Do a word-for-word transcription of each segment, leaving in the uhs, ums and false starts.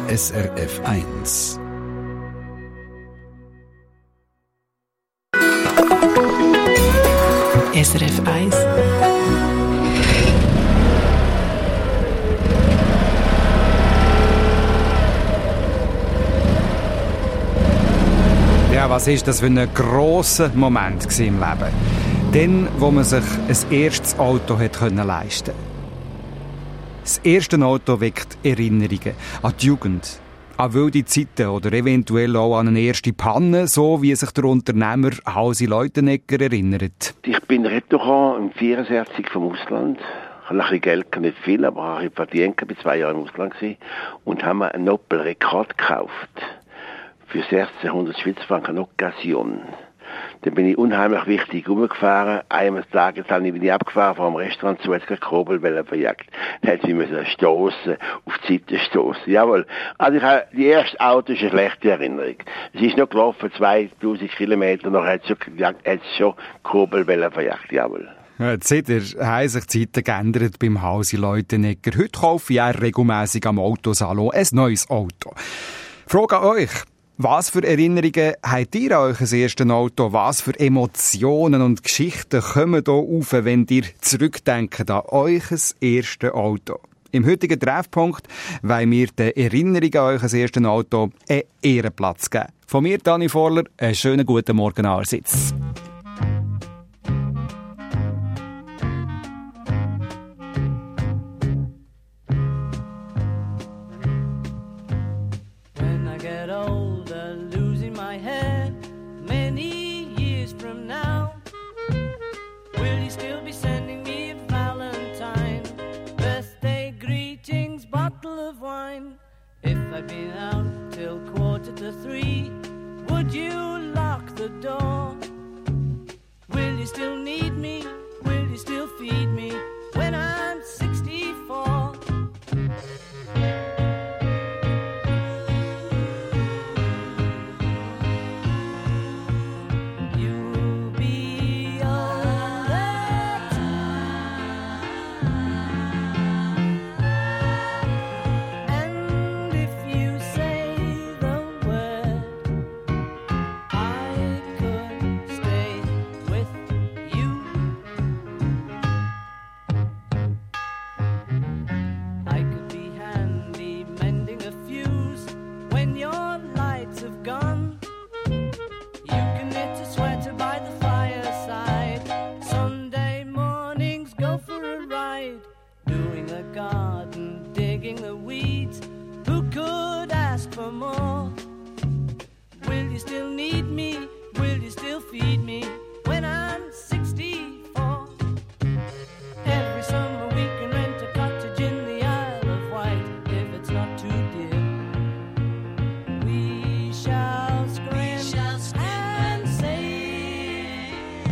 S R F eins. S R F eins. Ja, was ist das für ein grosser Moment im Leben? Dann, wo man sich ein erstes Auto hat können leisten konnte. Das erste Auto weckt Erinnerungen an die Jugend, an wilde Zeiten oder eventuell auch an eine erste Panne, so wie sich der Unternehmer Hausi Leutenegger erinnert. Ich bin retour im vierundsechzig vom Ausland. Ich habe ein bisschen Geld, nicht viel, aber ich habe verdient, ich war zwei Jahre im Ausland und haben mir einen Opel Rekord gekauft. Für sechzehnhundert Schweizer Franken eine Occasion. Dann bin ich unheimlich wichtig rumgefahren. Eines Tages bin ich abgefahren vom Restaurant zu, jetzt Kurbelwelle verjagt. Dann hätte ich mich stoßen, auf die Seite stoßen. Jawohl. Also ich habe, die erste Auto ist eine schlechte Erinnerung. Es ist noch gelaufen, zweitausend Kilometer, noch hat es schon, hat es schon Kurbelwelle verjagt. Jawohl. Seither haben sich die Zeiten geändert beim Hausi Leutenegger. Heute kaufe ich eher regelmässig am Autosalon ein neues Auto. Frage an euch. Was für Erinnerungen habt ihr an euch erstes Auto? Was für Emotionen und Geschichten kommen hier auf, wenn ihr zurückdenkt an euch erstes Auto? Im heutigen Treffpunkt wollen wir den Erinnerungen an euch erstes Auto einen Ehrenplatz geben. Von mir, Dani Vorler, einen schönen guten Morgen allerseits. If I'd been out till quarter to three, would you lock the door? Will you still need me? Will you still feed me when I'm sixty-four? You'll be older time. And if you say the word, I could stay with you. I could be handy mending a fuse when your lights have gone. You can knit a sweater by the fireside. Sunday mornings go for a ride, doing the garden, digging the weeds. Who could ask for more? Will you still need me? Will you still feed me when I'm sixty-four? Every summer we can rent a cottage in the Isle of Wight if it's not too dear. We shall scream, and sing.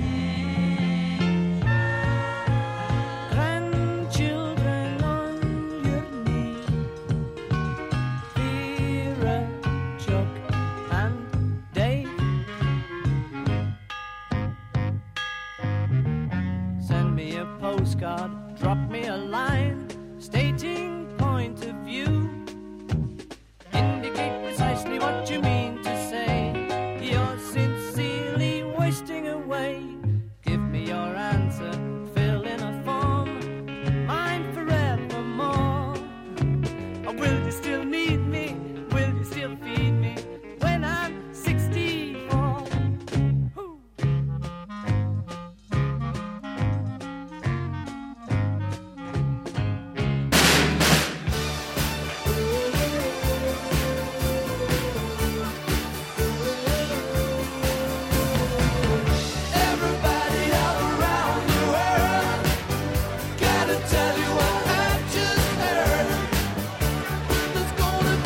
Grandchildren on your knee, Vera, Chuck and Dave. Send me a postcard, drop me a line, stating point of view. Indicate precisely what you mean to say. You're sincerely wasting away. Give me your answer, fill in a form, mine forevermore. Or will you still need me? Will you still feed me when I'm sixty-four? Woo. Everybody all around the world, gotta tell you what I just heard. There's gonna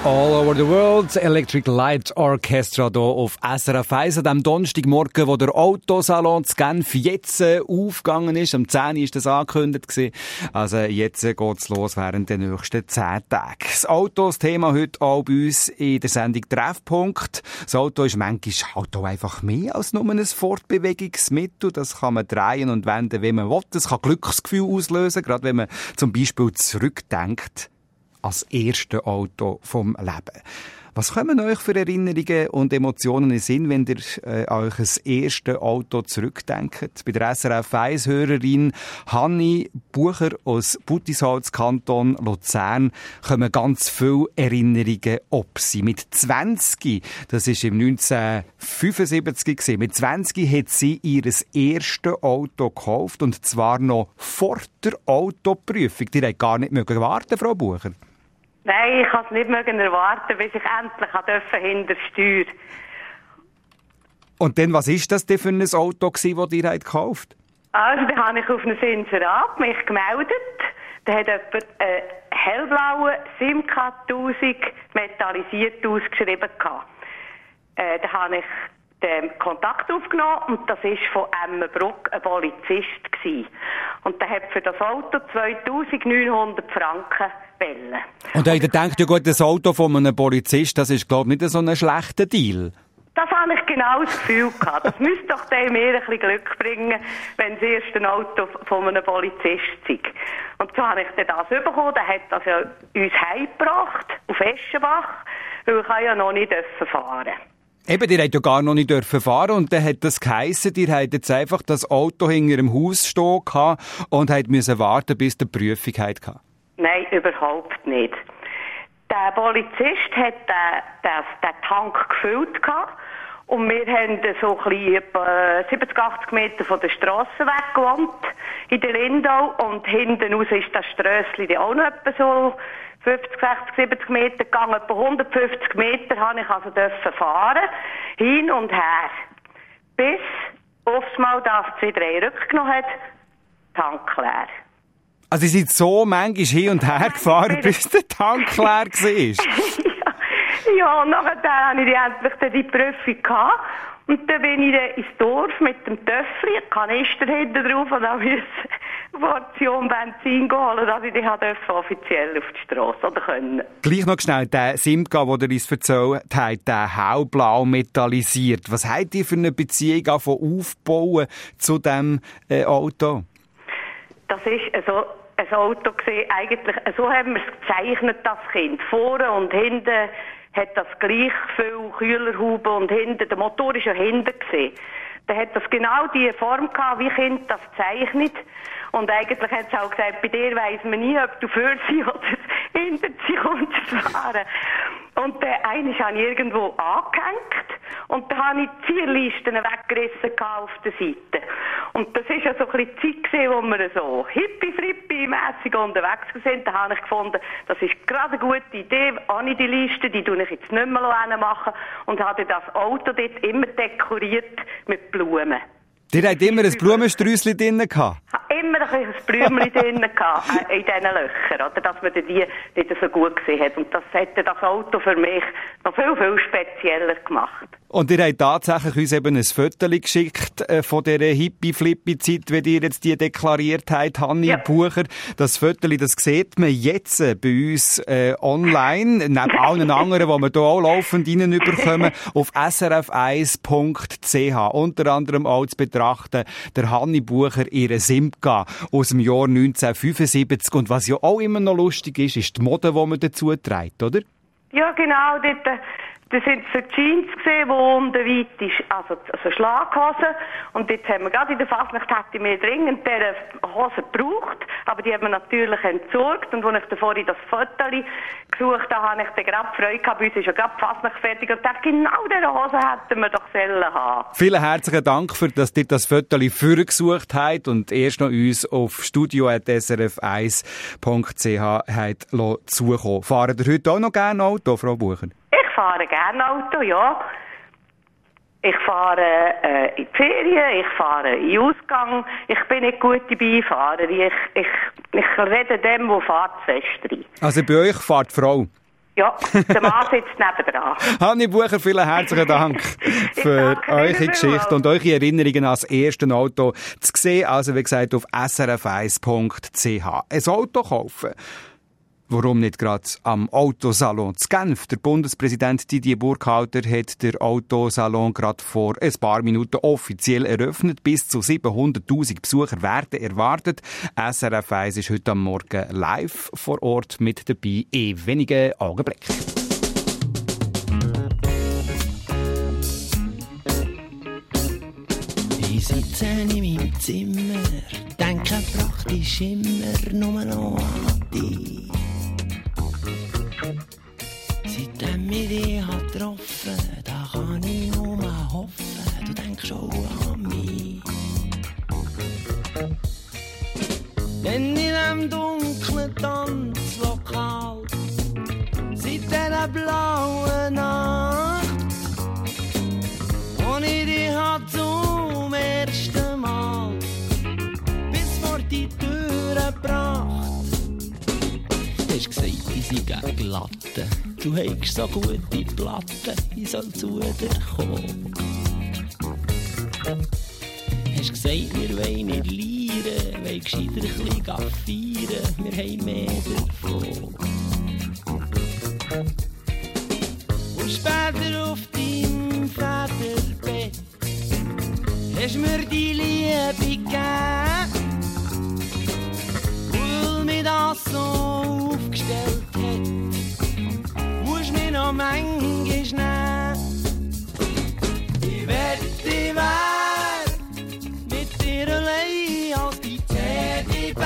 All over the world, Electric Light Orchestra hier auf S R F eins an dem Donnerstagmorgen, wo der Autosalon zu Genf jetzt aufgegangen ist. Am zehn Uhr war das angekündigt. Also jetzt geht's los während der nächsten zehn Tage. Das Auto, das Thema heute auch bei uns in der Sendung Treffpunkt. Das Auto ist manchmal halt auch einfach mehr als nur ein Fortbewegungsmittel. Das kann man drehen und wenden, wie man will. Das kann Glücksgefühl auslösen, gerade wenn man zum Beispiel zurückdenkt als erste Auto vom Leben. Was kommen euch für Erinnerungen und Emotionen in den Sinn, wenn ihr äh, euch das erste Auto zurückdenkt? Bei der S R F eins-Hörerin Hanni Bucher aus Buttisholz, Kanton Luzern, kommen ganz viele Erinnerungen ob sie. Mit zwanzig, das war im neunzehnhundertfünfundsiebzig gewesen, mit zwanzig hat sie ihr erstes Auto gekauft, und zwar noch vor der Autoprüfung. Die hat gar nicht warten, Frau Bucher. Nein, ich konnte es nicht erwarten, bis ich endlich hinter der Steuer. Und dann, was war das denn für ein Auto, das ihr gekauft habt? Also, da habe ich auf ein Inserat mich gemeldet. Da hat jemand einen hellblauen Simca tausend metallisiert ausgeschrieben. Äh, da habe ich den Kontakt aufgenommen, und das war von Emmenbruck ein Polizist gewesen. Und der hat für das Auto zweitausendneunhundert Franken bellen. Und ihr denkt, ja gut, das Auto von einem Polizist, das ist, glaube ich, nicht so ein schlechter Deal. Das habe ich genau das Gefühl gehabt. Das müsste doch dem mehr ein bisschen Glück bringen, wenn das erste Auto von einem Polizist sei. Und so habe ich dann das bekommen. Der hat das ja uns heimgebracht, auf Eschenbach, weil ich ja noch nicht fahren durfte. Eben, ihr habt ja gar noch nicht dürfen fahren, und dann hat das geheissen, ihr habt jetzt einfach das Auto hinter dem Haus stehen gehabt und habt müssen warten, bis die Prüfung hatte. Nein, überhaupt nicht. Der Polizist hat den, den, den Tank gefüllt gehabt, und wir haben so ein bisschen etwa siebzig, achtzig Meter von der Strasse weg gewohnt, in der Lindau, und hinten raus ist das Strössli auch noch etwa so fünfzig, sechzig, siebzig Meter gegangen. Etwa hundertfünfzig Meter habe ich also dürfen fahren, hin und her, bis aufs Mal das zwei drei rückgenommen hat, Tank leer. Also, Sie sind so manchmal hin und her gefahren, bis der Tank leer war? ja, ja, und nachher hatte ich endlich die Prüfung gehabt. Und dann bin ich dann ins Dorf mit dem Töffel, ein Kanister hinten drauf, und dann musste ich eine Portion Benzin holen, dass ich die offiziell auf die Strasse oder können. Gleich noch schnell, der Simca, den ihr uns erzählt habt, der hellblau metallisiert. Was habt ihr für eine Beziehung aufbauen zu diesem äh, Auto? Das ist so ein Auto gesehen, eigentlich, so haben wir es gezeichnet, das Kind. Vorne und hinten hat das gleich viel Kühlerhaube, und hinten, der Motor ist ja hinten gesehen. Da hat das genau die Form gehabt, wie Kind das zeichnet. Und eigentlich hat es auch gesagt, bei dir weiss man nie, ob du für sie oder hinter sie kommst zu fahren. Und der eine habe ich irgendwo angehängt, und da habe ich die Zierlisten weggerissen auf der Seite. Und das war ja so ein bisschen die Zeit, wo wir so hippie-frippie-mässig unterwegs sind. Da habe ich gefunden, das ist gerade eine gute Idee. Habe die Liste, die tue ich jetzt nicht mehr machen, und habe das Auto dort immer dekoriert mit Blumen. Ihr habt immer ein Blumensträusschen drin gehabt? Immer ein kleines Blümchen drin gehabt, in diesen Löchern, oder, dass man die nicht so gut gesehen hat. Und das hätte das Auto für mich noch viel, viel spezieller gemacht. Und ihr habt tatsächlich uns eben ein Foto geschickt äh, von dieser Hippie-Flippy-Zeit, wie ihr jetzt die deklariert habt, Hanni ja. Bucher. Das Foto, das sieht man jetzt äh, bei uns äh, online, neben allen anderen, die wir hier auch laufend reinbekommen, auf s r f eins punkt c h. Unter anderem auch zu betrachten, der Hanni Bucher, ihre Simca aus dem Jahr neunzehnhundertfünfundsiebzig. Und was ja auch immer noch lustig ist, ist die Mode, die man dazu trägt, oder? Ja, genau, dort... Das sind so Jeans gesehen, die unten weit ist, also, also Schlaghose. Und jetzt haben wir gerade in der Fasnacht, hätte ich mir dringend diese Hose gebraucht, aber die haben wir natürlich entsorgt. Und als ich vorhin das Foto gesucht habe, habe ich dann gerade Freude gehabt, bei uns ist ja gerade die Fasnacht fertig, und dachte, genau diese Hose hätten wir doch sollen haben. Vielen herzlichen Dank, für, dass ihr das Foto vorgesucht habt und erst noch uns auf studio at s r f eins punkt c h habt zukommen. Fahren ihr heute auch noch gerne Auto, Frau Bucher? Ich fahre gerne Auto, ja. Ich fahre äh, in die Ferien, ich fahre in den Ausgang. Ich bin nicht gute Beifahrer. Ich, ich, ich rede dem, der fährt fest rein. Also bei euch fährt die Frau? Ja, der Mann sitzt nebendran. Hanni Bucher, vielen herzlichen Dank für eure Geschichte und eure Erinnerungen an das erste Auto zu sehen. Also wie gesagt auf s r f eins punkt c h. Ein Auto kaufen. Warum nicht gerade am Autosalon zu Genf? Der Bundespräsident Didier Burkhalter hat den Autosalon gerade vor ein paar Minuten offiziell eröffnet. Bis zu siebenhunderttausend Besucher werden erwartet. S R F eins ist heute am Morgen live vor Ort mit dabei in wenigen Augenblicken. Ich sitze in meinem Zimmer, denke praktisch immer nur noch an dich. Seitdem ich dich getroffen habe, da kann ich nur hoffen, du denkst auch an mich. Denn in diesem dunklen Tanzlokal, seit dieser blauen Nacht, wo ich dich zum ersten Mal bis vor die Tür gebracht. Du hast gesagt, ich sei glatte. Du hast so gute Platten, ich soll zu dir kommen. Hast gesagt, wir wollen nicht lieren, wollen gescheiter ein bisschen feiern, wir haben mehr davon. Und später auf deinem Federbett hast mir die Liebe gegeben, weil mich das so aufgestellt hat, musst mich noch manchmal nehmen. Ich wette, wär mit dir allein als die Teddybär.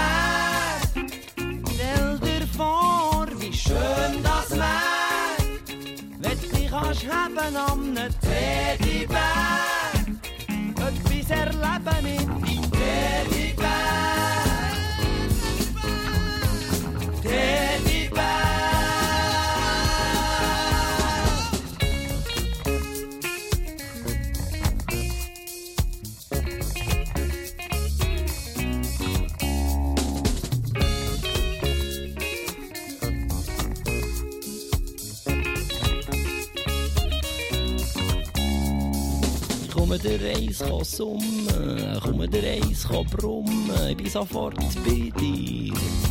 Stell dir vor, wie schön das wär, wenn du dich kannst haben am ne Teddybär. Etwas erleben mit die Teddybär. Teddybär. Komme der Reis summen, komme der Reis brummen, ich bin sofort bei dir.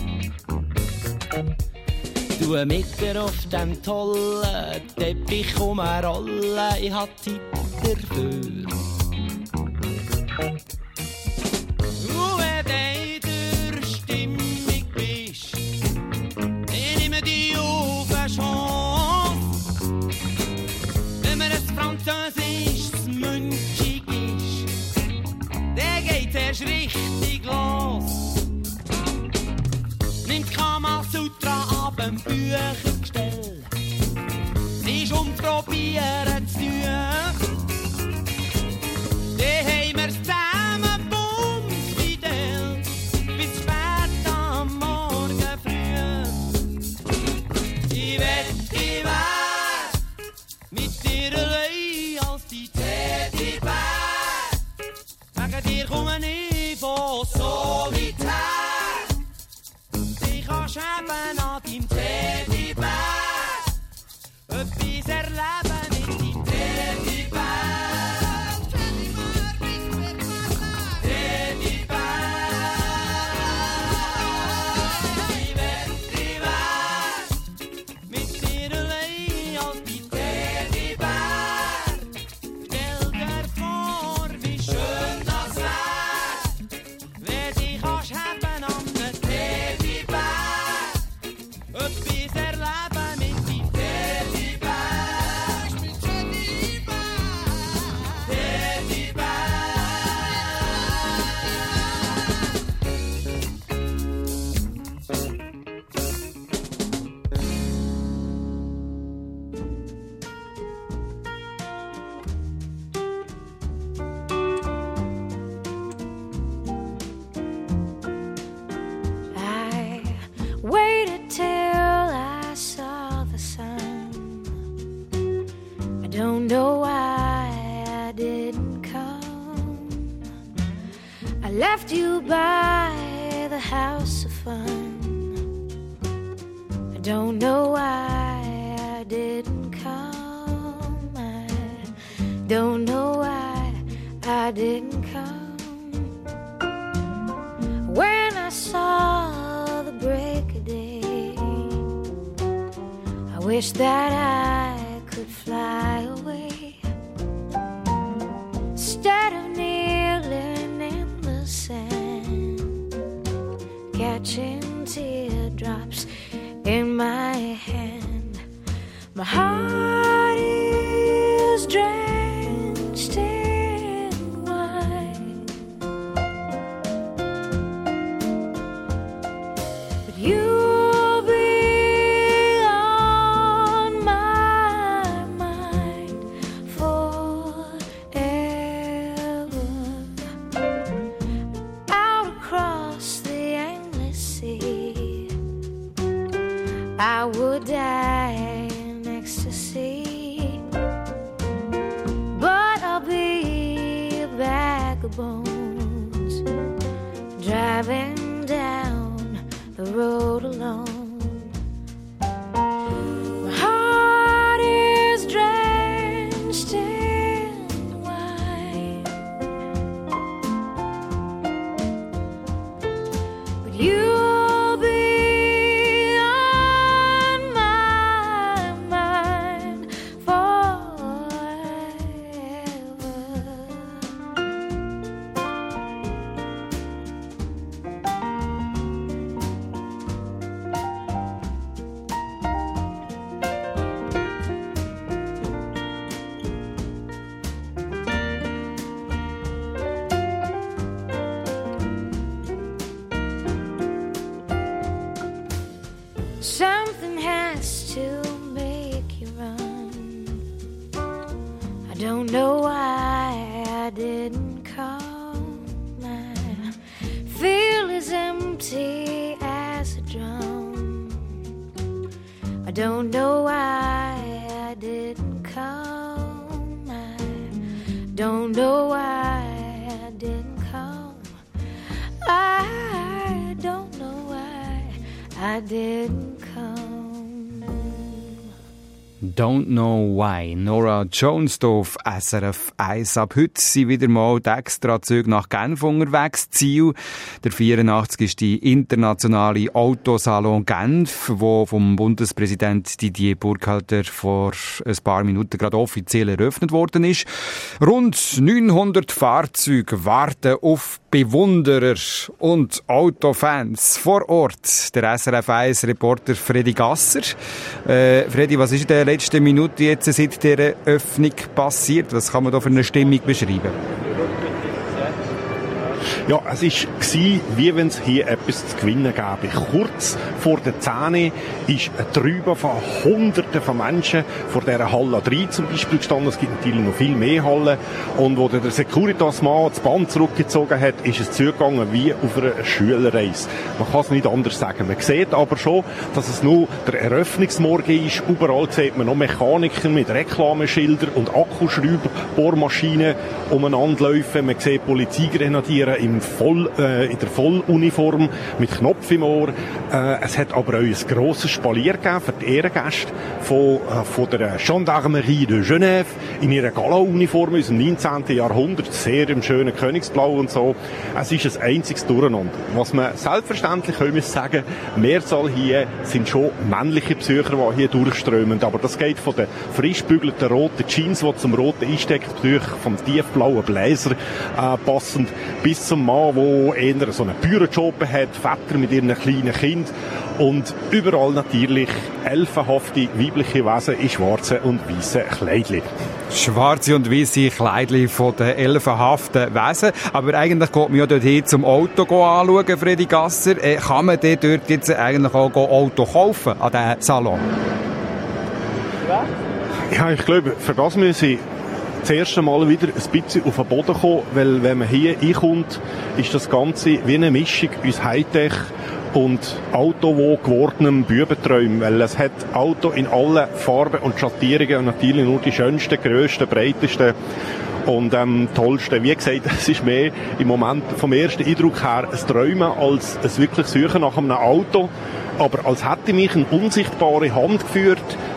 Du mit dir auf dem tollen Teppich rumrollen, ich hab Zeit dafür. Du, wenn du in der Stimmung bist, ich nehme dich auf eine Chance. Wenn mir ein französisches Münchig ist, der geht erst richtig los. Nimmt Kama Sutra ab dem Büchergestell, sie ist um probieren zu tun. Die haben wir's zusammen bums fidel, bis spät am Morgen früh. Ich wett, ich wär mit dir allein als die Teddybär. Wegen dir komme ich von so weit her. Ich kann schäben an deinem Teddybär. Etwas erleben mit deinem Teddybär. Teddybär. Ich wett, ich wär mit dir allein als die Teddybär. Stell dir vor, wie schön das wär, wenn dich kannst haben an ne Teddybär. Etwas erleben mit deinem Teddybär. Teddybär. I waited till I saw the sun. I don't know why I didn't come. I left you by the house of fun. I don't know why didn't come. I don't know why I didn't come. When I saw the break of day, I wish that I could fly away instead of kneeling in the sand, catching teardrops in my hand. My heart is drenched in wine, but you'll be on my mind forever. Out across the endless sea, I would die in ecstasy, but I'll be a bag of bones driving down the road alone. My heart is drenched in wine, but you'll be on my mind forever. Something has to make you run. I don't know why I didn't come. I feel as empty as a drum. I don't know why I didn't come. I don't know why I didn't come. I don't know why I didn't come. Don't Know Why. Nora Jones hier auf S R F eins. Ab heute sind wieder mal die Extrazüge nach Genf unterwegs. Ziel der vierundachtzigste internationale Autosalon Genf, wo vom Bundespräsident Didier Burkhalter vor ein paar Minuten gerade offiziell eröffnet worden ist. Rund neunhundert Fahrzeuge warten auf Bewunderer und Autofans vor Ort. Der S R F eins Reporter Freddy Gasser. Äh, Freddy, was ist in der letzten Minute jetzt seit dieser Öffnung passiert? Was kann man da für eine Stimmung beschreiben? Ja, es war, wie wenn es hier etwas zu gewinnen gäbe. Kurz vor der Zähne ist ein Trüben von Hunderten von Menschen vor dieser Halle drei zum Beispiel gestanden. Es gibt natürlich noch viel mehr Hallen. Und wo der Securitas-Mann das Band zurückgezogen hat, ist es zugegangen wie auf einer Schülerreise. Man kann es nicht anders sagen. Man sieht aber schon, dass es nur der Eröffnungsmorgen ist. Überall sieht man noch Mechaniker mit Reklameschildern und Akkuschrauber, Bohrmaschinen umeinander laufen. Man sieht Polizeigrenadiere im Voll, äh, in der Volluniform mit Knopf im Ohr. Äh, es hat aber auch ein grosses Spalier gegeben für die Ehrengäste von, äh, von der Gendarmerie de Genève in ihrer Gala-Uniform aus dem neunzehnten Jahrhundert, sehr im schönen Königsblau und so. Es ist ein einziges Durcheinander. Was man selbstverständlich können wir sagen, Mehrzahl hier sind schon männliche Besucher, die hier durchströmen. Aber das geht von den frisch bügelten roten Jeans, die zum roten Einstecktuch vom tiefblauen Bläser äh, passend, bis zum Mann, der eher so einen Bürojob hat, Väter mit ihren kleinen Kindern und überall natürlich elfenhafte weibliche Wesen in schwarzen und weißen Kleidchen. Schwarze und weiße Kleidchen von den elfenhaften Wesen. Aber eigentlich geht man ja dort hin zum Auto anschauen, Freddy Gasser. Äh, kann man dort jetzt eigentlich auch Auto kaufen an diesem Salon? Ja, ich glaube, für das müssen Sie das erste Mal wieder ein bisschen auf den Boden kommen, weil wenn man hier reinkommt, ist das Ganze wie eine Mischung aus Hightech und Auto, wo gewordenem Bübenträumen, weil es hat Auto in allen Farben und Schattierungen und natürlich nur die schönsten, grössten, breitesten und ähm, tollsten. Wie gesagt, es ist mehr im Moment vom ersten Eindruck her ein Träumen als ein wirklich Suchen nach einem Auto. Aber als hätte mich eine unsichtbare Hand geführt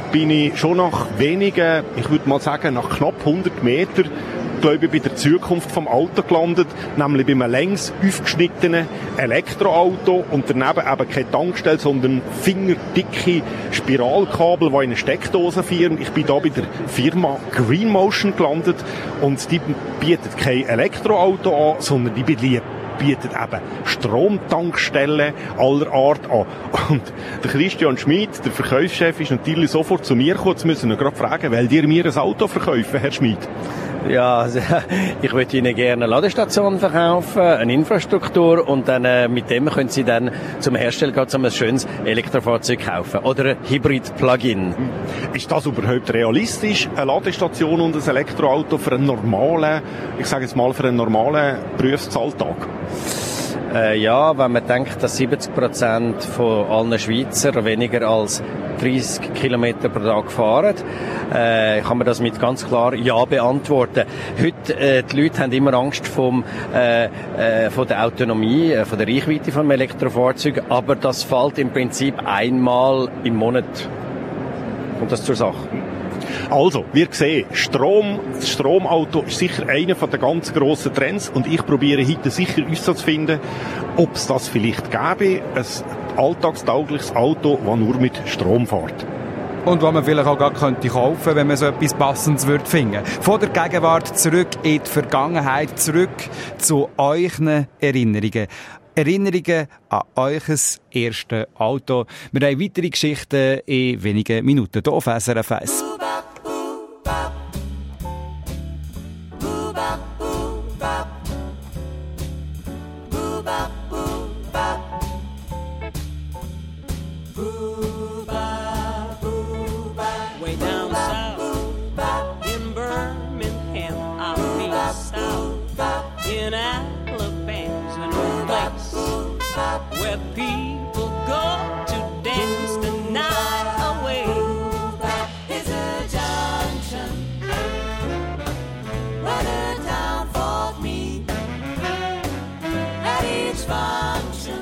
bin ich schon nach wenigen, ich würde mal sagen, nach knapp hundert Metern, glaube ich, bei der Zukunft vom Auto gelandet, nämlich bei einem längs aufgeschnittenen Elektroauto und daneben eben keine Tankstelle, sondern fingerdicke Spiralkabel, die in eine Steckdose führen. Ich bin da bei der Firma Green Motion gelandet und die bietet kein Elektroauto an, sondern die bietet eben Stromtankstellen aller Art an. Und der Christian Schmid, der Verkaufschef, ist natürlich sofort zu mir gekommen. Jetzt müssen wir gerade fragen, wollt ihr mir ein Auto verkaufen, Herr Schmid? Ja, also, ich würde Ihnen gerne eine Ladestation verkaufen, eine Infrastruktur und dann äh, mit dem können Sie dann zum Hersteller gehen, um ein schönes Elektrofahrzeug kaufen oder ein Hybrid-Plug-in. Ist das überhaupt realistisch, eine Ladestation und ein Elektroauto für einen normalen, ich sage jetzt mal für einen normalen Berufsalltag? Äh, ja, wenn man denkt, dass siebzig Prozent von allen Schweizer weniger als dreißig Kilometer pro Tag fahren, äh, kann man das mit ganz klar Ja beantworten. Heute, äh, die Leute haben immer Angst vom, äh, äh, von der Autonomie, äh, von der Reichweite vom Elektrofahrzeug, aber das fällt im Prinzip einmal im Monat. Kommt das zur Sache? Also, wir sehen, Strom, das Stromauto ist sicher einer der ganz grossen Trends und ich probiere heute sicher herauszufinden, ob es das vielleicht gäbe, ein alltagstaugliches Auto, das nur mit Strom fährt. Und was man vielleicht auch gar könnte kaufen, wenn man so etwas Passendes würde finden. Von der Gegenwart zurück in die Vergangenheit, zurück zu euren Erinnerungen. Erinnerungen an euch erstes Auto. Wir haben weitere Geschichten in wenigen Minuten hier auf S R F eins. Way down south in Birmingham, I mean south in Alabama's an old place where people go to dance the night away. It's a junction where the town folk meet at each function.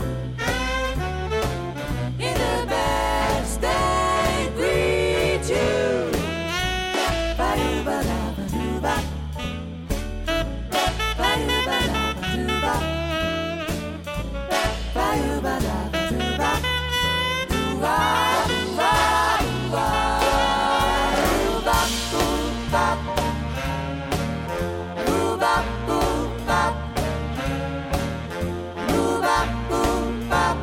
In the best they greet you. Ba-do-ba-da-ba-do-ba. Ba-do-ba-da-ba-do-ba. Ba-do-ba-da-ba-do-ba. Do-ba, do-ba, do-ba. Do-ba, do-ba. Do-ba, do-ba. Do-ba, do-ba.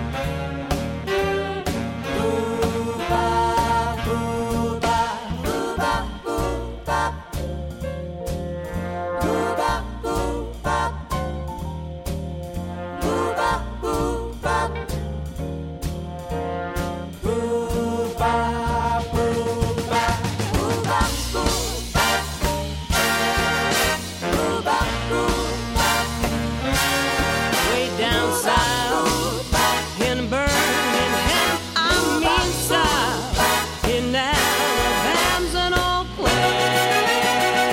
Way down south in Birmingham, I mean south in Alabama's an old place.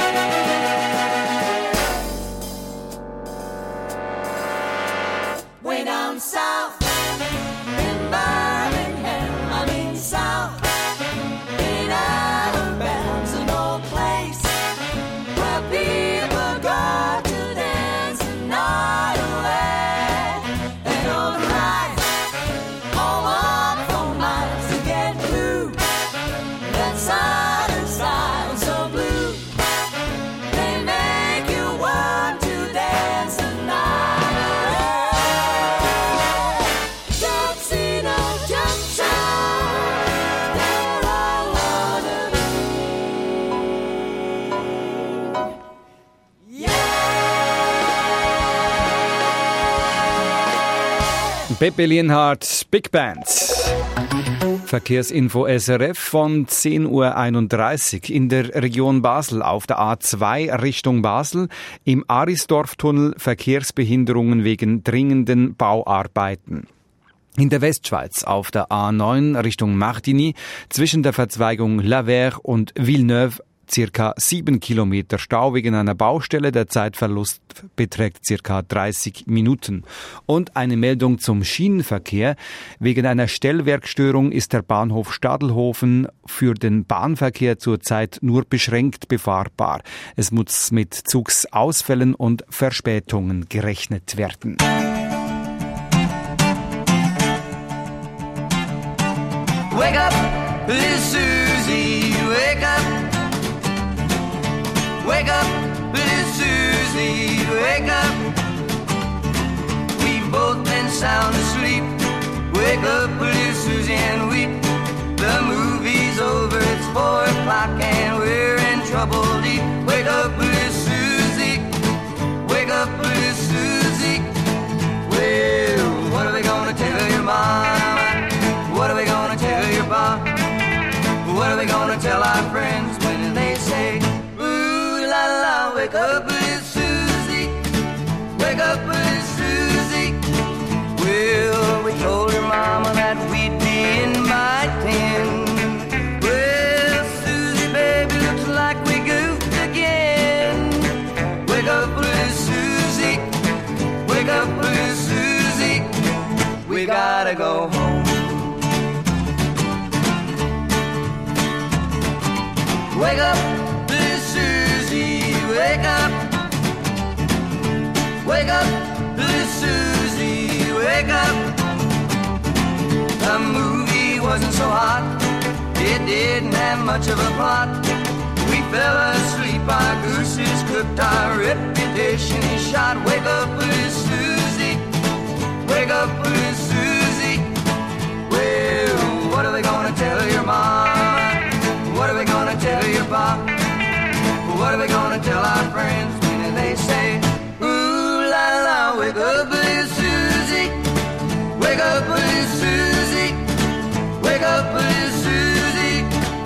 Way down south in Birmingham, I mean south in Alabama's an old place where people go to dance the night away. They don't ride or walk for miles to get blue. That side and side so blue. They make you want to dance the night away. Tuxedo Junction, there I wanna be. Pepe Lienhardt, Big Band. Verkehrsinfo S R F von zehn Uhr einunddreißig in der Region Basel auf der A zwei Richtung Basel. Im Arisdorftunnel Verkehrsbehinderungen wegen dringenden Bauarbeiten. In der Westschweiz auf der A neun Richtung Martigny zwischen der Verzweigung Lavers und Villeneuve circa sieben Kilometer Stau wegen einer Baustelle. Der Zeitverlust beträgt circa dreißig Minuten. Und eine Meldung zum Schienenverkehr. Wegen einer Stellwerkstörung ist der Bahnhof Stadelhofen für den Bahnverkehr zurzeit nur beschränkt befahrbar. Es muss mit Zugsausfällen und Verspätungen gerechnet werden. Wake up, little Susie, wake up. Wake up, little Susie, wake up. We've both been sound asleep. Wake up, little Susie, and weep. The movie's over, it's four o'clock and we're in trouble deep. Wake up, little Susie, wake up, little Susie. Well, what are we gonna tell your mama? What are we gonna tell your Bob? What are we gonna tell our friends when they say, ooh la la, wake up, little Susie, wake up, little Susie. Well, we told your mama that we'd be inviting. Well, Susie, baby, looks like we goofed again. Wake up, little Susie, wake up, little Susie. We gotta go home. Wake up, little Susie, wake up. Wake up, little Susie, wake up. The movie wasn't so hot, it didn't have much of a plot. We fell asleep, our gooses cooked, our reputation is shot. Wake up, little Susie, wake up, little Susie. Well, what are we gonna tell your mama? What are we gonna tell your Bob? What are we gonna tell our friends when they say, ooh la la, wake up, little Susie, wake up, little Susie, wake up, little Susie.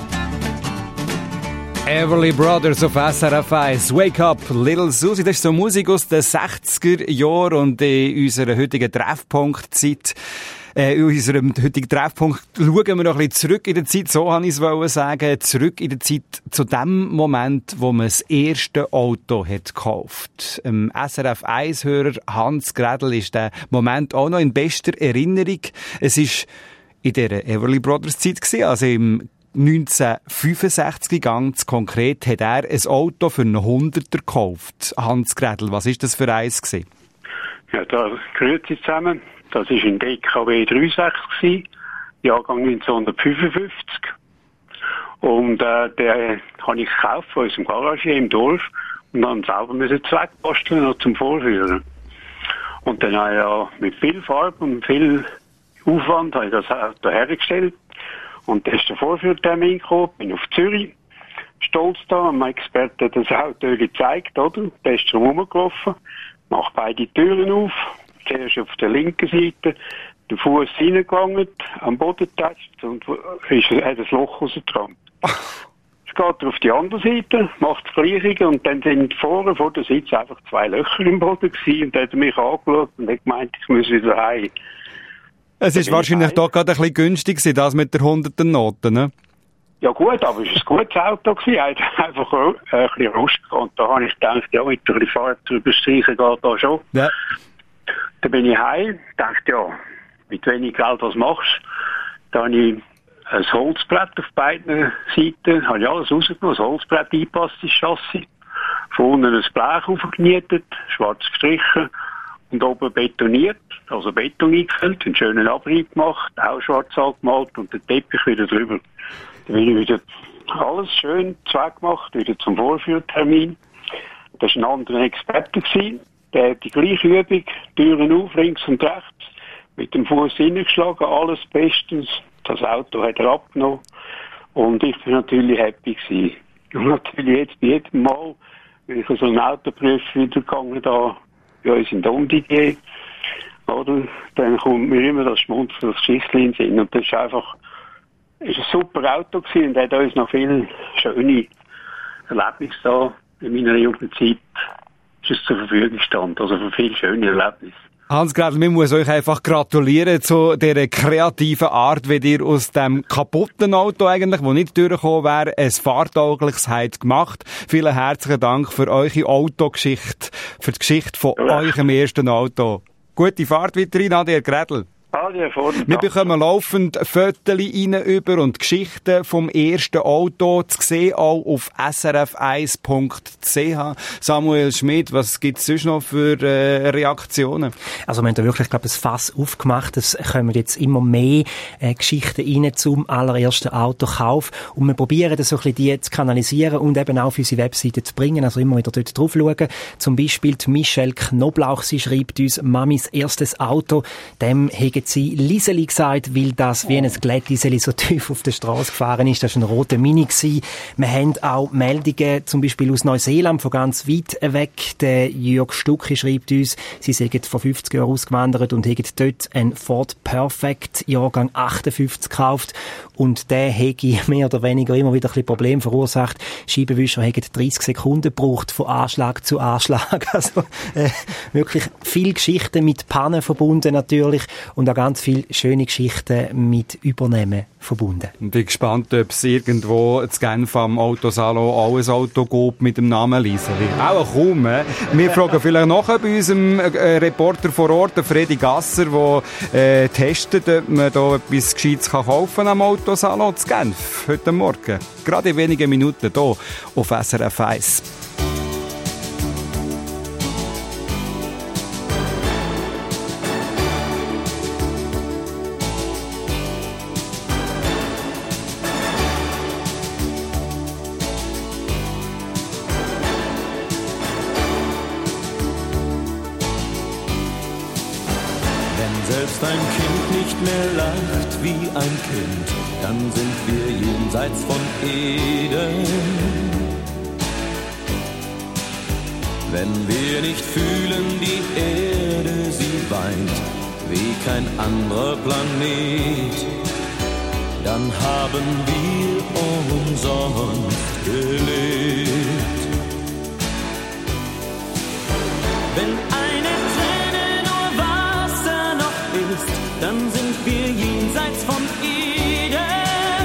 Everly Brothers auf S R F eins. Wake up, Little Susie. Das ist so Musik aus den sechziger Jahren und in unserer heutigen Treffpunktzeit. Äh, in unserem heutigen Treffpunkt schauen wir noch ein bisschen zurück in der Zeit, so habe ich es sagen, zurück in der Zeit zu dem Moment, wo man das erste Auto hat gekauft. Ähm, S R F eins-Hörer Hans Grädel ist der Moment auch noch in bester Erinnerung. Es ist in dieser Everly Brothers Zeit gewesen, also im neunzehnhundertfünfundsechzig ganz konkret hat er ein Auto für einen Hunderter gekauft. Hans Grädel, was ist das für eins gewesen? Ja, da grüezi zusammen. Das war ein D K W sechsunddreißig, Jahrgang neunzehnhundertfünfundfünfzig. Und äh, den habe ich gekauft von unserem Garagier im Dorf und dann selber müssen zweckbasteln noch zum Vorführen. Und dann habe ich ja mit viel Farbe und viel Aufwand habe ich das Auto hergestellt. Und dann ist der Vorführtermin gekommen, bin auf Zürich, stolz da, und mein Experte hat das Auto gezeigt, oder? Der ist drum herumgelaufen, macht beide Türen auf, zuerst auf der linken Seite, den Fuß reingegangen, am Boden getatscht und ist, hat ein Loch rausgetrampelt. Jetzt geht er auf die andere Seite, macht das Gleiche und dann sind vorne vor der Sitz einfach zwei Löcher im Boden gewesen und dann hat er mich angeschaut und hat gemeint, ich muss wieder heim. Es ist wahrscheinlich doch gerade ein bisschen günstig gewesen, das mit der hunderten Note, ne? Ja gut, aber es war ein gutes Auto gewesen. Er hat einfach äh, ein bisschen Rust gehabt. Und da habe ich gedacht, ja, mit ein bisschen Farbe drüber streichen geht da schon. Ja. Dann bin ich heim, dachte, ja, mit wenig Geld was machst du? Da habe ich ein Holzbrett auf beiden Seiten, habe ich alles rausgenommen, ein Holzbrett eingepasst ins Chassis, von unten ein Blech aufgenietet, schwarz gestrichen und oben betoniert, also Beton eingefüllt, einen schönen Abrieb gemacht, auch schwarz angemalt und den Teppich wieder drüber. Dann bin ich wieder alles schön zweckgemacht, wieder zum Vorführtermin. Das war ein anderer Experte gewesen. Der hat die gleiche Übung, Türen auf, links und rechts, mit dem Fuß hineingeschlagen, alles bestens. Das Auto hat er abgenommen. Und ich bin natürlich happy gewesen. Und natürlich jetzt bei jedem Mal, wenn ich so einen Autoprüf wieder gegangen da, bei uns in der Umdidier, oder? Dann kommt mir immer das Schmunzeln, das Geschichtchen in den Sinn. Und das ist einfach, ist ein super Auto gewesen und hat uns noch viele schöne Erlebnisse da in meiner Jugendzeit ist es zur Verfügung stand, also für viele schöne Erlebnisse. Hans Grädel, man muss euch einfach gratulieren zu dieser kreativen Art, wie ihr aus dem kaputten Auto eigentlich, das nicht durchgekommen wäre, ein fahrtaugliches habt gemacht. Vielen herzlichen Dank für eure Autogeschichte, für die Geschichte von ja. eurem ersten Auto. Gute Fahrt weiterhin, Nadia Grädel. Wir bekommen laufend Fotos rein über und Geschichten vom ersten Auto zu sehen, auch auf s r f eins punkt c h. Samuel Schmidt, was gibt es sonst noch für äh, Reaktionen? Also wir haben da wirklich, glaube ich, ein Fass aufgemacht. Es kommen jetzt immer mehr äh, Geschichten rein zum allerersten Autokauf. Und wir probieren das so ein bisschen die zu kanalisieren und eben auch auf unsere Webseite zu bringen. Also immer wieder dort drauf schauen. Zum Beispiel die Michelle Knoblauch, sie schreibt uns, Mamis erstes Auto, dem hegen sie Liseli gesagt, weil das wie ein Glättliseli so tief auf der Straße gefahren ist. Das war ein roter Mini gewesen. Wir haben auch Meldungen, zum Beispiel aus Neuseeland, von ganz weit weg. Der Jörg Stucki schreibt uns, sie sind vor fünfzig Jahren ausgewandert und haben dort einen Ford Perfect Jahrgang achtundfünfzig gekauft. Und der hätte mehr oder weniger immer wieder ein bisschen Probleme verursacht. Scheibenwischer hätten dreißig Sekunden gebraucht, von Anschlag zu Anschlag. Also äh, wirklich viele Geschichten mit Pannen verbunden natürlich und auch ganz viele schöne Geschichten mit Übernehmen verbunden. Ich bin gespannt, ob es irgendwo in Genf am Autosalon auch ein Auto gibt mit dem Namen Liseli. Auch kaum. Äh? Wir fragen vielleicht nachher bei unserem äh, Reporter vor Ort, Fredi Gasser, der äh, testet, ob man da etwas Gescheites kaufen am Autosalon zu Genf heute Morgen. Gerade in wenigen Minuten hier auf S R F eins. Selbst ein Kind nicht mehr lacht wie ein Kind, dann sind wir jenseits von Eden. Wenn wir nicht fühlen, die Erde, sie weint wie kein anderer Planet, dann haben wir umsonst gelebt. Wenn eine Träne nur Wasser noch ist, dann sind wir jenseits von Eden.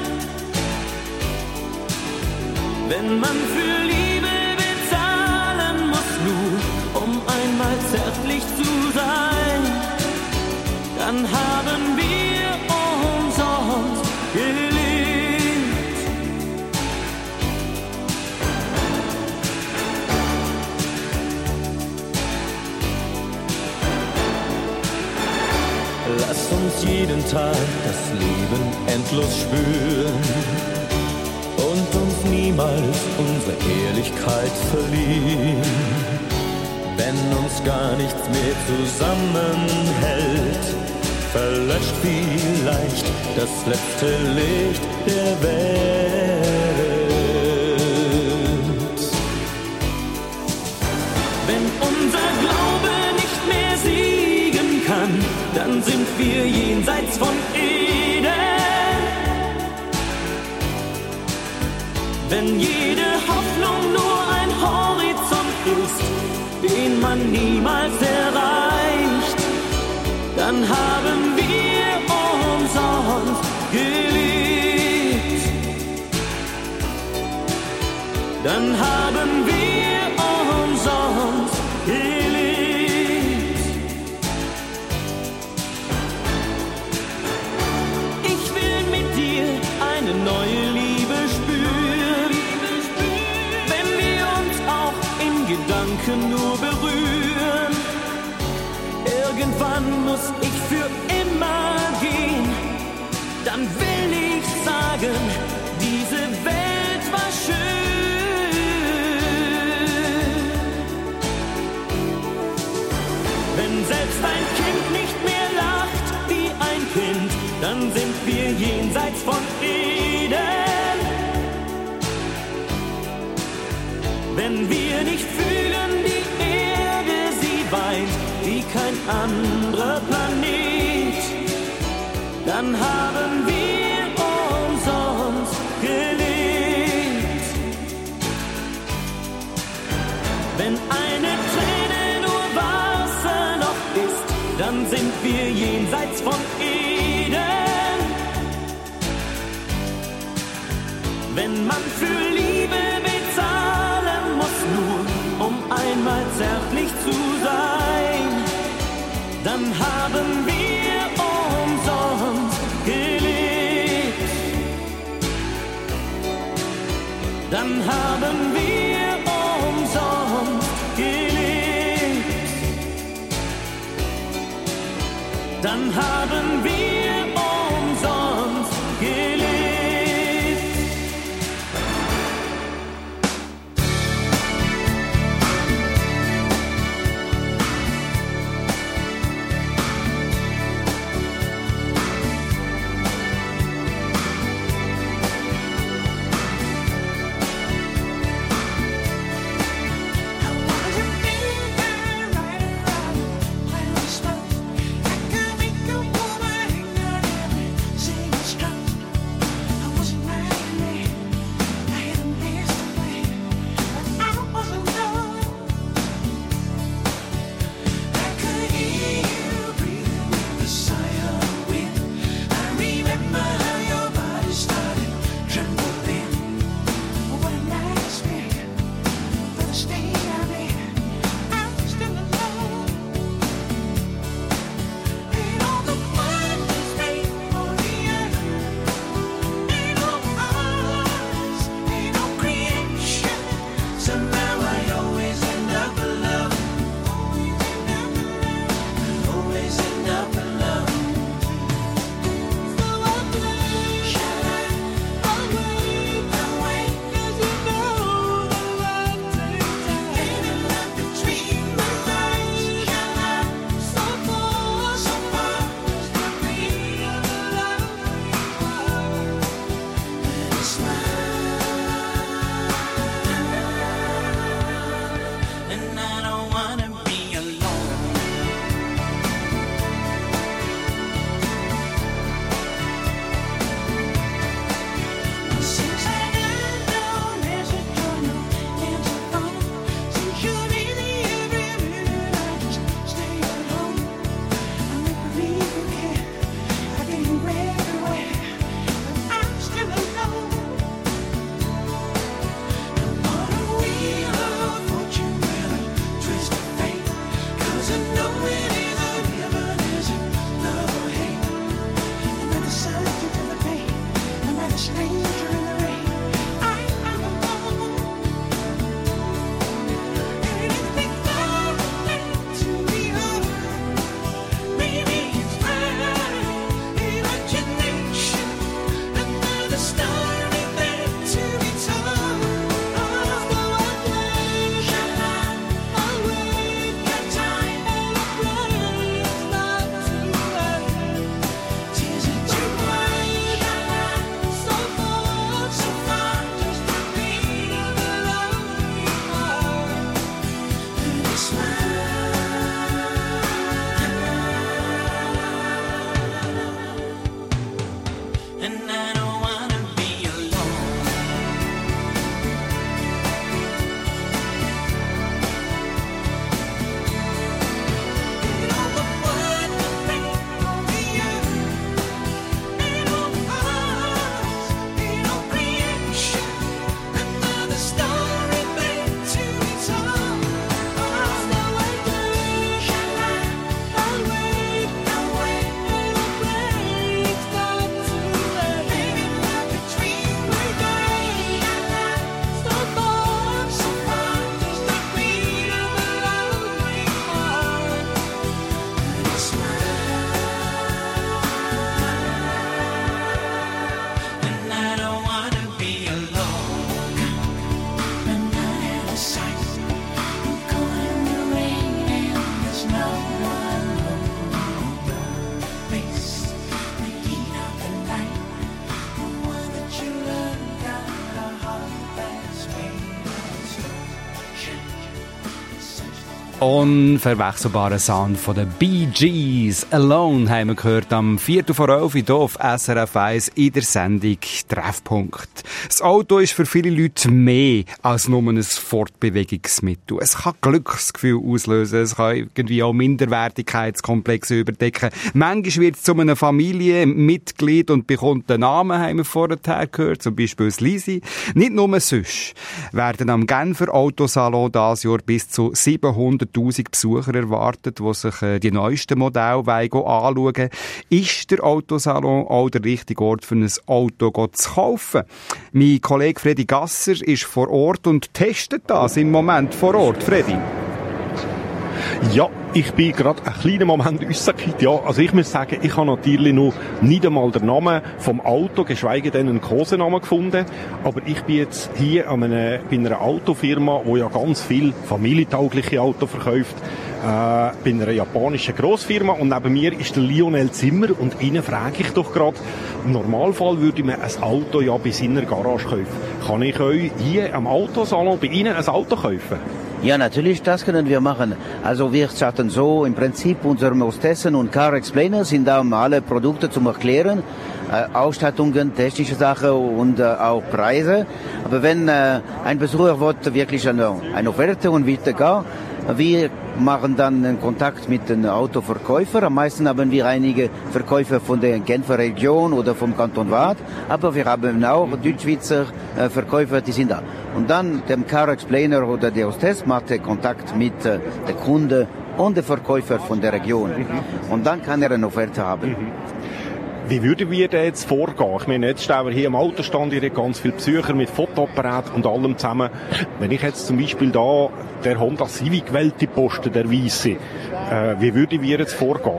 Wenn man für Liebe bezahlen muss, nur um einmal zärtlich zu sein, dann haben wir umsonst gelebt. Lass uns jeden Tag das Leben endlos spüren und uns niemals unsere Ehrlichkeit verlieren. Wenn uns gar nichts mehr zusammenhält, verlöscht vielleicht das letzte Licht der Welt. Wenn unser Glaube nicht mehr siegen kann, dann sind wir jenseits von Eden. Wenn jede Hoffnung nur ein Horizont ist, den man niemals erreicht, dann haben wir umsonst gelebt. Dann haben wir umsonst gelebt. Ich will mit dir eine neue Liebe spüren, wenn wir uns auch in Gedanken nur berühren. Irgendwann muss ich für immer gehen, dann will ich sagen, diese Welt war schön. Wenn selbst ein Kind nicht mehr lacht wie ein Kind, dann sind wir jenseits von Eden. Wenn wir nicht fühlen, die Erde, sie weint wie kein anderer Planet, dann haben wir umsonst gelebt. Wenn eine Träne nur Wasser noch ist, dann sind wir jenseits von Eden. Wenn man für Liebe bezahlen muss, nur um einmal zärtlich zu sein, dann haben wir umsonst gelebt. Dann haben wir umsonst gelebt. Dann haben wir umsonst gelebt. Like a woman unverwechselbaren Sound von den Bee Gees. Alone haben wir gehört am Viertel vor elf hier auf S R F eins in der Sendung Treffpunkt. Das Auto ist für viele Leute mehr als nur ein Fortbewegungsmittel. Es kann Glücksgefühl auslösen, es kann irgendwie auch Minderwertigkeitskomplexe überdecken. Manchmal wird es zu einem Familienmitglied und bekommt den Namen, haben wir vorher gehört, zum Beispiel das Lisi. Nicht nur sonst werden am Genfer Autosalon dieses Jahr bis zu siebenhunderttausend Besucher erwartet, die sich äh, die neuesten Modelle anschauen wollen. Ist der Autosalon auch der richtige Ort für ein Auto zu kaufen? Mein Kollege Freddy Gasser ist vor Ort und testet das im Moment vor Ort. Freddy? Ja, ich bin gerade einen kleinen Moment rausgekehrt. Ja, also ich muss sagen, ich habe natürlich noch nicht einmal den Namen vom Auto, geschweige denn einen Kosenamen gefunden. Aber ich bin jetzt hier an einer, bei einer Autofirma, die ja ganz viel familientaugliche Autos verkauft. Äh, bei einer japanischen Grossfirma. Und neben mir ist der Lionel Zimmer. Und Ihnen frage ich doch gerade, im Normalfall würde man ein Auto ja bei seiner Garage kaufen. Kann ich euch hier am Autosalon bei Ihnen ein Auto kaufen? Ja, natürlich, das können wir machen. Also wir starten so, im Prinzip unsere Hostessen und Car Explainer sind da, um alle Produkte zu erklären, äh, Ausstattungen, technische Sachen und äh, auch Preise. Aber wenn äh, ein Besucher wird wirklich eine, eine Offerte und will gar, wir machen dann einen Kontakt mit den Autoverkäufern. Am meisten haben wir einige Verkäufer von der Genfer Region oder vom Kanton Waadt, aber wir haben auch Deutschschweizer äh, Verkäufer, die sind da. Und dann der Car Explainer oder der Hostess macht den Kontakt mit äh, der Kunde und der Verkäufer von der Region. Und dann kann er eine Offerte haben. Mhm. Wie würden wir da jetzt vorgehen? Ich meine, jetzt stehen wir hier am Autostand, hier ganz viele Besucher mit Fotoapparat und allem zusammen. Wenn ich jetzt zum Beispiel da der Honda Civic Welt poste, der Weisse, äh, wie würden wir jetzt vorgehen?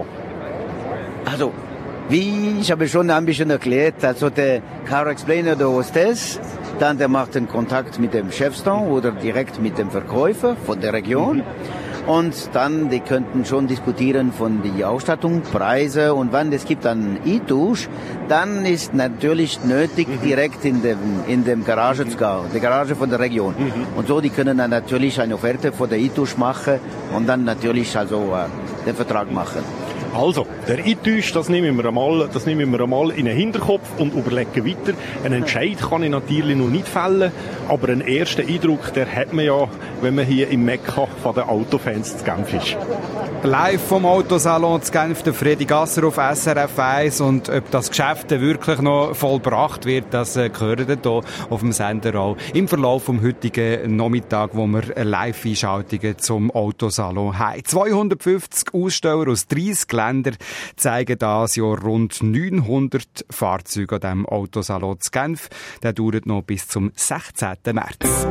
Also, wie ich habe schon ein bisschen erklärt, also der Car Explainer, der Hostess, dann der macht den Kontakt mit dem Chefstand oder direkt mit dem Verkäufer von der Region. Mhm. Und dann, die könnten schon diskutieren von der Ausstattung, Preise und wann es gibt einen E-Tusch, dann ist natürlich nötig, mhm. direkt in dem, in dem Garage zu gehen, die Garage von der Region. Mhm. Und so, die können dann natürlich eine Offerte von der E-Tusch machen und dann natürlich also äh, den Vertrag machen. Also, der E-Tusch, das nehmen wir einmal, das nehmen wir einmal in den Hinterkopf und überlegen weiter. Einen Entscheid kann ich natürlich noch nicht fällen, aber einen ersten Eindruck, der hat man ja, wenn man hier im Mekka von den Autofans zu Genf ist. Live vom Autosalon zu Genf, der Freddy Gasser auf S R F eins. Und ob das Geschäft wirklich noch vollbracht wird, das äh, hören wir hier auf dem Sender auch im Verlauf vom heutigen Nachmittag, wo wir Live-Einschaltungen zum Autosalon haben. zweihundertfünfzig Aussteller aus dreissig Ländern zeigen dieses Jahr rund neunhundert Fahrzeuge an diesem Autosalon zu Genf. Der dauert noch bis zum sechzehnten März.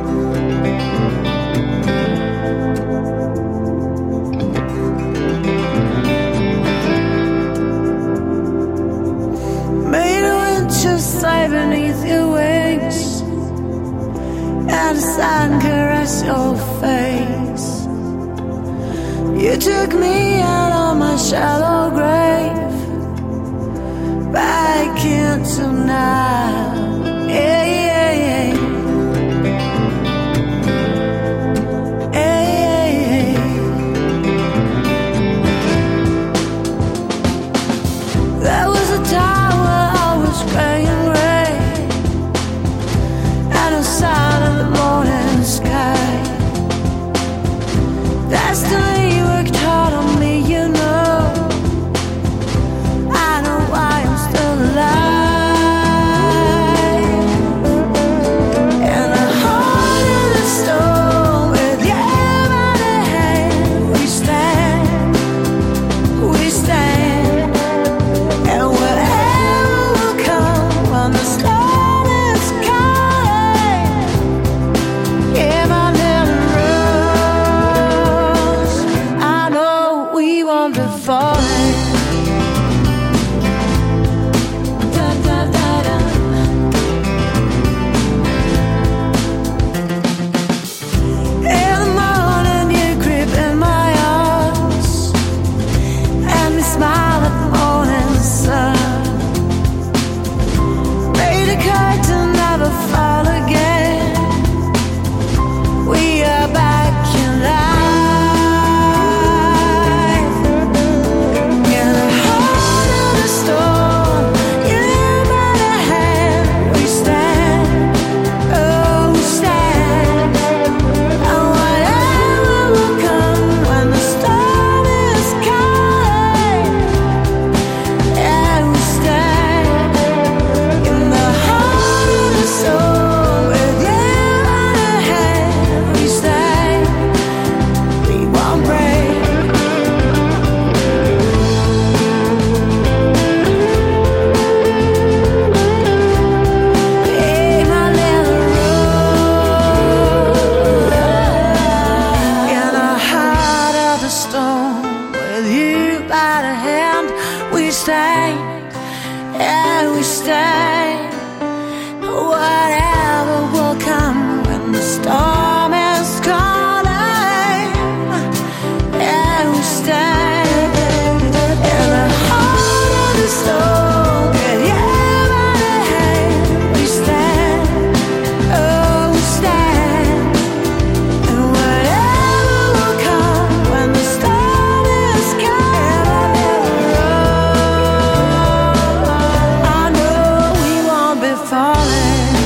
Just lie beneath your wings and sun caress your face. You took me out on my shallow grave, back into now. Yeah, yeah, yeah. There was a time when I was praying rain and a sign of the morning sky. Destiny worked hard on me, you know. I know why I'm still alive. stay, yeah, we stay. Whatever will come when the storm is calling, yeah, we stay. In the heart of the storm, yeah, yeah, we stand, oh, we stand. And whatever will come when the storm is calling, I know we won't be falling.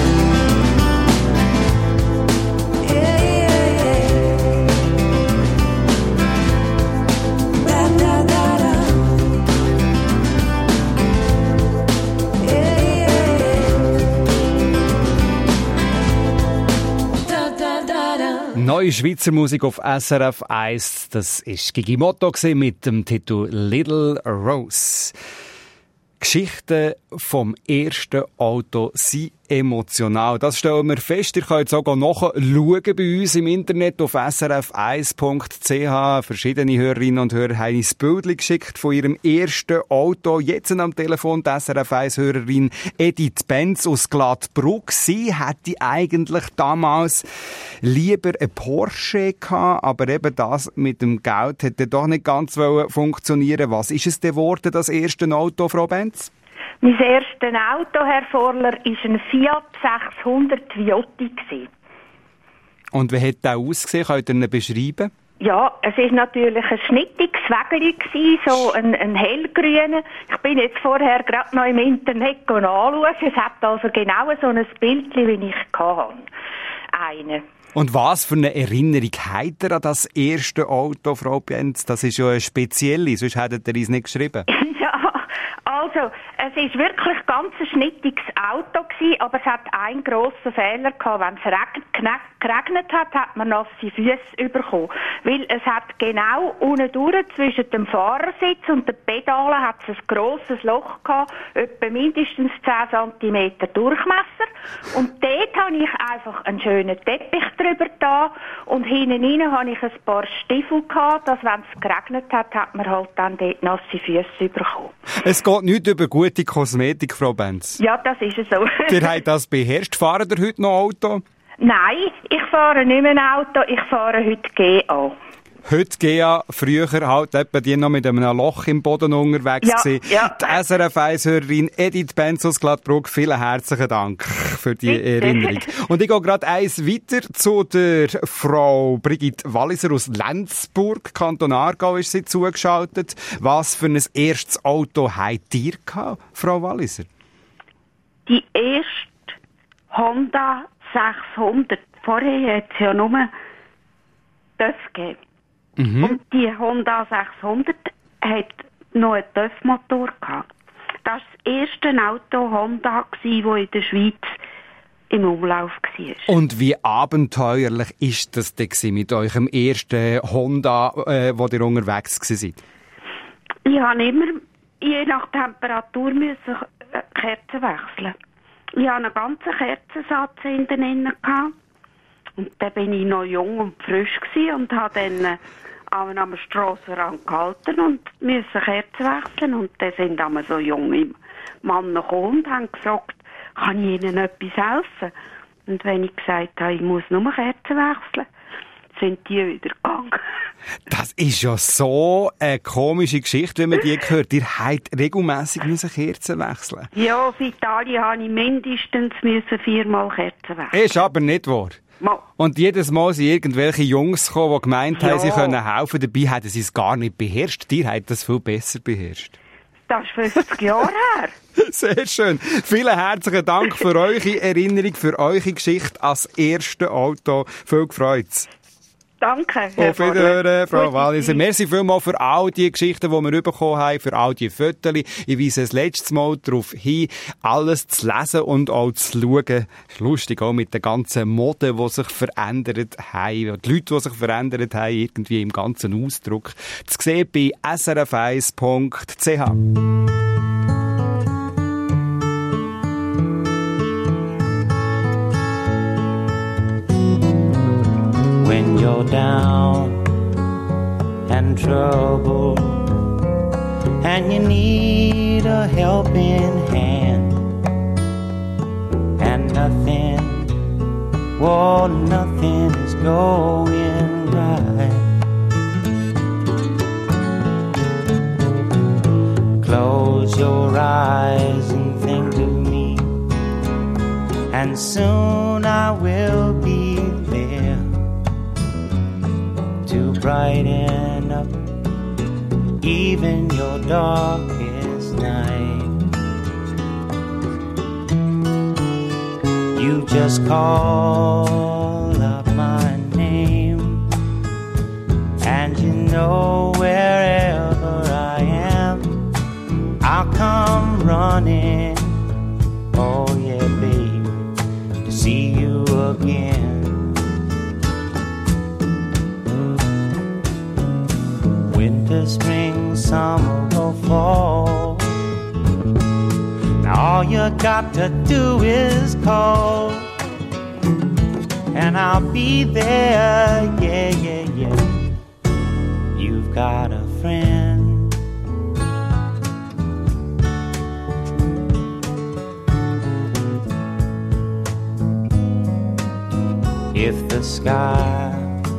Neue Schweizer Musik auf S R F eins, das war Gigi Motto mit dem Titel Little Rose. Geschichten vom ersten Auto sind emotional. Das stellen wir fest. Ihr könnt sogar nachschauen bei uns im Internet auf s r f eins punkt c h. Verschiedene Hörerinnen und Hörer haben uns Bildchen geschickt von ihrem ersten Auto. Jetzt am Telefon die S R F eins-Hörerin Edith Benz aus Gladbruck. Sie hätte eigentlich damals lieber ein Porsche gehabt, aber eben das mit dem Geld hätte doch nicht ganz funktionieren. Was ist es denn geworden, das erste Auto, Frau Benz? Mein erstes Auto, Herr Vorler, war ein Fiat sechshundert Viotti. Und wie hat der ausgesehen? Könnt ihr ihn beschreiben? Ja, es war natürlich ein schnittiges Wägeli, so ein, ein hellgrüner. Ich bin jetzt vorher gerade noch im Internet anschauen. Es hat also genau so ein Bild, wie ich hatte. Eine. Und was für eine Erinnerung hat er an das erste Auto, Frau Benz? Das ist ja eine spezielle, sonst hättet ihr es nicht geschrieben. Ja, also, es war wirklich ein ganz schnittiges Auto gewesen, aber es hat einen grossen Fehler gehabt. Wenn es regnet, geregnet hat, hat man nasse Füße bekommen. Weil es hat genau unten durch, zwischen dem Fahrersitz und den Pedalen, hat es ein grosses Loch gehabt, etwa mindestens zehn Zentimeter Durchmesser. Und dort habe ich einfach einen schönen Teppich drüber da und hinten rein habe ich ein paar Stiefel gehabt, dass wenn es geregnet hat, hat man halt dann dort nasse Füße bekommen. Es geht nicht über gute Kosmetik, Frau Benz. Ja, das ist so. Ihr habt das beherrscht. Fahren ihr heute noch Auto? Nein, ich fahre nicht mehr ein Auto, ich fahre heute G A. Heute G A, früher halt etwa die noch mit einem Loch im Boden unterwegs ja, gewesen. Ja. Die S R F eins-Hörerin Edith Benz aus Gladbruck, vielen herzlichen Dank für die Erinnerung. Und ich gehe gerade eins weiter zu der Frau Brigitte Walliser aus Lenzburg. Kanton Aargau ist sie zugeschaltet. Was für ein erstes Auto habt ihr gehabt, Frau Walliser? Die erste Honda sechshundert. Vorher hat es ja nur das gegeben. Mhm. Und die Honda sechshundert hat noch einen T Ö F-Motor gehabt. Das war das erste Auto Honda, das in der Schweiz im Umlauf war. Und wie abenteuerlich ist das denn mit eurem ersten Honda, äh, wo ihr unterwegs seid? Ich habe immer, je nach Temperatur, müssen Kerzen wechseln. Ich hatte einen ganzen Kerzensatz hinten innen gehabt. Und dann bin ich noch jung und frisch gewesen und habe dann an einem Strassenrand gehalten und musste Kerzen wechseln. Und dann sind einmal so junge Männer gekommen und haben gefragt, kann ich ihnen etwas helfen? Und wenn ich gesagt habe, ich muss nur Kerzen wechseln, sind die wieder gegangen. Das ist ja so eine komische Geschichte, wenn man die hört. Ihr habt regelmässig Kerzen wechseln. Ja, auf Italien habe ich mindestens viermal Kerzen wechseln. Ist aber nicht wahr. Mal. Und jedes Mal sind irgendwelche Jungs gekommen, die gemeint ja. haben, sie können helfen. Dabei hätten sie es gar nicht beherrscht. Ihr habt das viel besser beherrscht. Das ist fünfzig Jahre her. Sehr schön. Vielen herzlichen Dank für eure Erinnerung, für eure Geschichte als erste Auto. Viel gefreut. Danke. Auf Wiederhören, Frau Walliser. Merci vielmals für all die Geschichten, die wir bekommen haben, für all die Fotos. Ich weise das letzte Mal darauf hin, alles zu lesen und auch zu schauen. Ist lustig, auch mit der ganzen Mode, die sich verändert haben. Die Leute, die sich verändert haben, irgendwie im ganzen Ausdruck. Zu sehen bei s r f eins punkt c h. When you're down and troubled and you need need a helping hand, and nothing, whoa, nothing is going right. Close your eyes and think of me, and soon I will be there to brighten up even your darkest night. You just call out my name, and you know wherever I am, I'll come running. Oh yeah, baby, to see you again. Winter, spring, summer or fall, now all you got to do is call, and I'll be there, yeah, yeah, yeah. You've got a friend. If the sky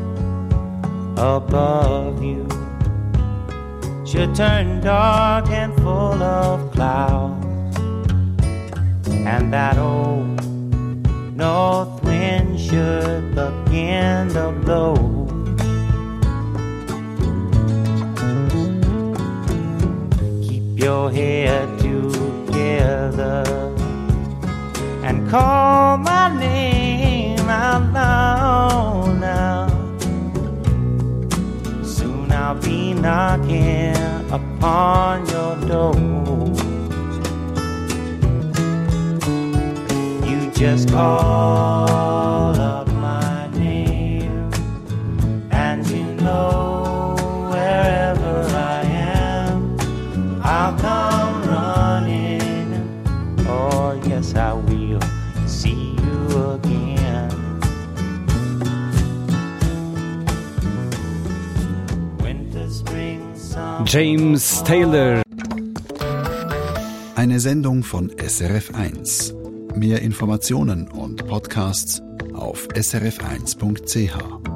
above you should turn dark and full of clouds, and that old north wind should begin to blow, keep your head together and call my name out loud now. Soon I'll be knocking upon your door. You just call up my name, and you know wherever I am, I'll come running. Oh yes, I will see you again. Winter, spring, summer. James Taylor. Eine Sendung von S R F eins. Mehr Informationen und Podcasts auf s r f eins punkt c h.